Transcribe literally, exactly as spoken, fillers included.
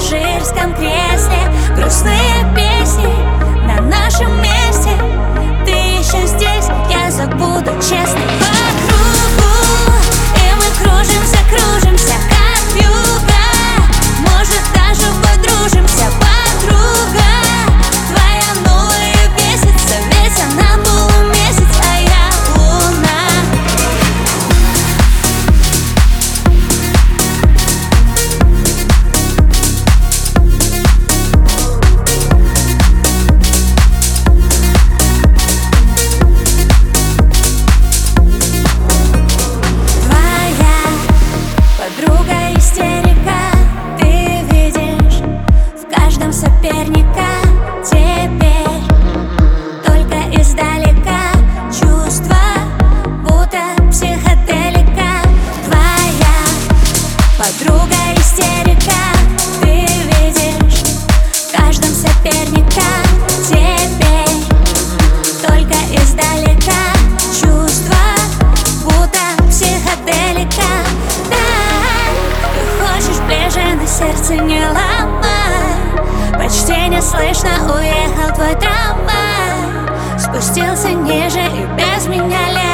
пассажирском кресле. Грустные песни на нашем месте. Ты еще здесь, я забуду, честно. По кругу, и мы кружимся, кружимся, как вьюга. Может, даже подружимся, подруга. Твоя новая бесится, ведь она полумесяц, а я луна. Подруга истерика, ты видишь в каждом соперника. Теперь только издалека чувства, будто психоделика. Твоя подруга истерика, ты видишь в каждом соперника. Теперь только издалека чувства, будто психоделика. Ближе, на сердце не ломай. Почти не слышно уехал твой трамвай. Спустился ниже и без меня лет.